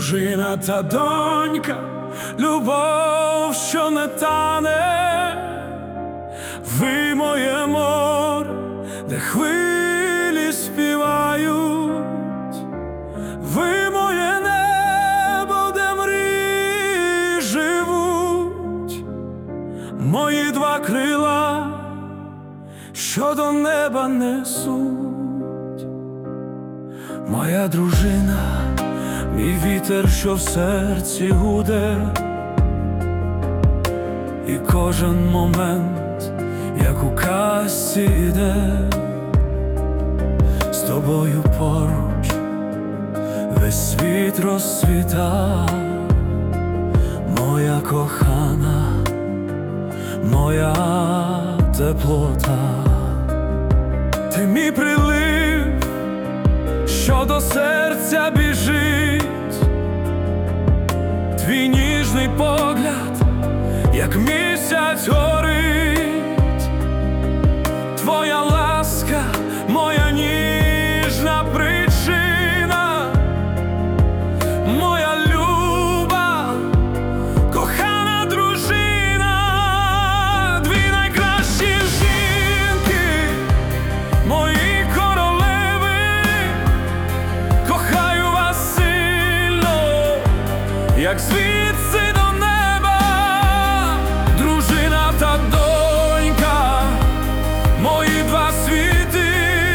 дружина та донька, любов, що не тане. Ви моє море, де хвилі співають, ви моє небо, де мрії живуть, мої два крила, що до неба несуть. Моя дружина, мій вітер, що в серці гуде, і кожен момент, як у казці іде, з тобою поруч весь світ розцвіта. Моя кохана, моя теплота, ти мій прилив, що до серця біжить, твій ніжний погляд, як місяць горить, твоя ласка, моя ніжна причина, моя люба, кохана дружина, дві найкращі жінки, мої королеви, кохаю вас сильно, як звідси до неба, дружина та донька, мої два світи,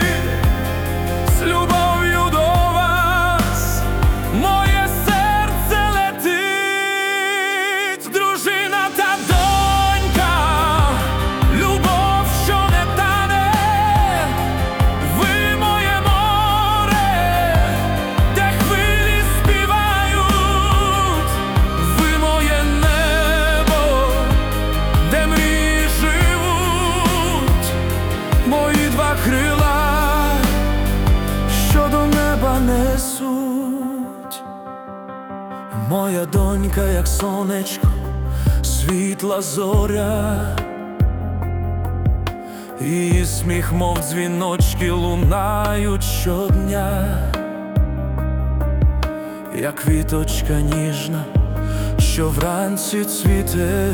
з любов'ю до вас, моє серце летить. Дружина та донька, любов, що не тане, ви моє море, де хвилі співають, ви моє небо, де мрії живуть, мої два крила, що до неба несуть. Моя донька, як сонечко, світла зоря, її сміх, мов дзвіночки, лунають щодня, як квіточка ніжна, що вранці цвіте,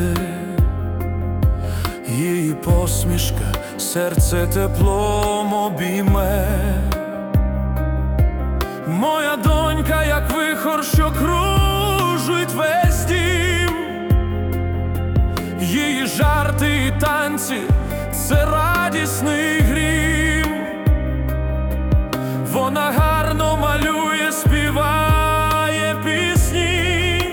її посмішка серце теплом обійме. Моя донька, як вихор, що кружить весь дім, її жарти і танці – це радісний грім. Вона гарно малює, співає пісні,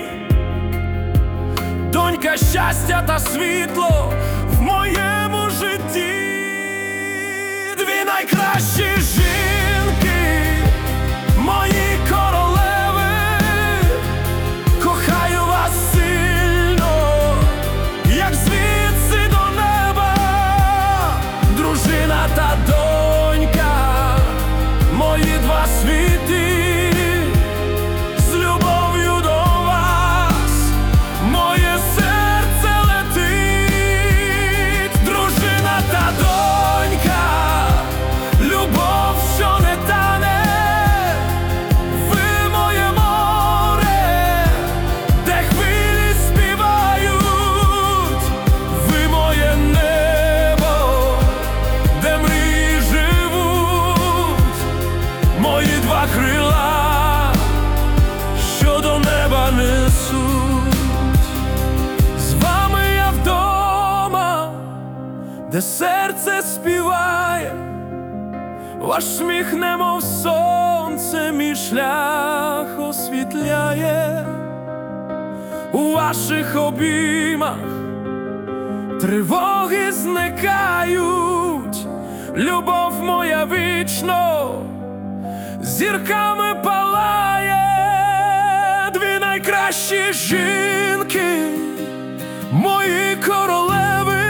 донька щастя та світло в моєму житті. Дві найкращі жінки, мої королеви, кохаю вас сильно, як звідси до неба, дружина та донька, мої два світи, з любов'ю до вас, моє серце летить. Дружина та донька, любов, що не тане, ви моє море, де хвилі співають, ви моє небо, де мрії живуть, мої два крила, що до неба несуть. З вами я вдома, де серце співає, ваш сміх, немов сонце, мій шлях освітляє. У ваших обіймах тривоги зникають, любов моя вічно зірками палає. Дві найкращі жінки, мої королеви,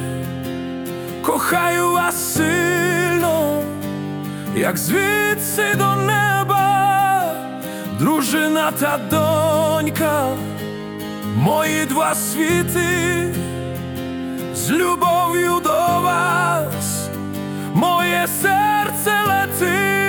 кохаю вас сильно, як звідси до неба, дружина та донька, мої два світи, з любов'ю до вас, моє серце летить.